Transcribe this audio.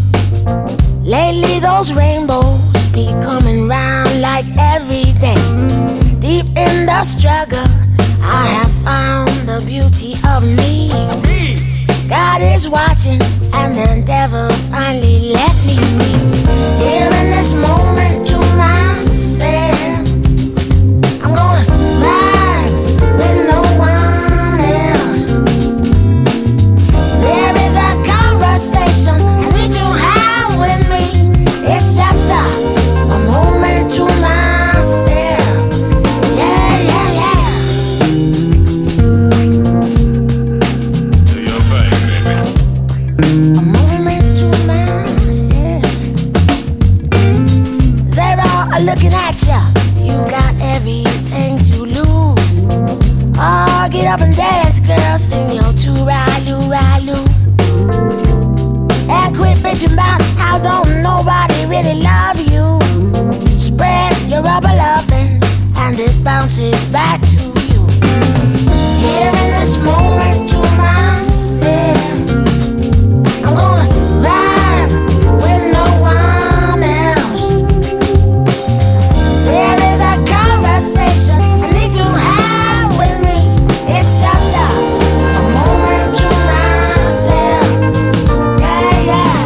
Lately those rainbows be coming round like every day. Deep in the struggle, I have found the beauty of me. God is watching, and the devil finally let me be. Here in this moment to myself, I'm gonna ride with no one else. There is a conversation I need to have with me. It's just a moment to myself. Yeah, yeah, yeah. Do your thing, baby. A moment to myself. They're all looking at ya. You've got everything to lose. Oh, get up and dance, girl. Sing your tooraloo-raloo. And quit bitching about how don't nobody really love you. Spread your rubber loving, and it bounces back to you. Here in this moment to myself, I'm gonna ride with no one else. There is a conversation I need to have with me. It's just a moment to myself. Yeah, yeah.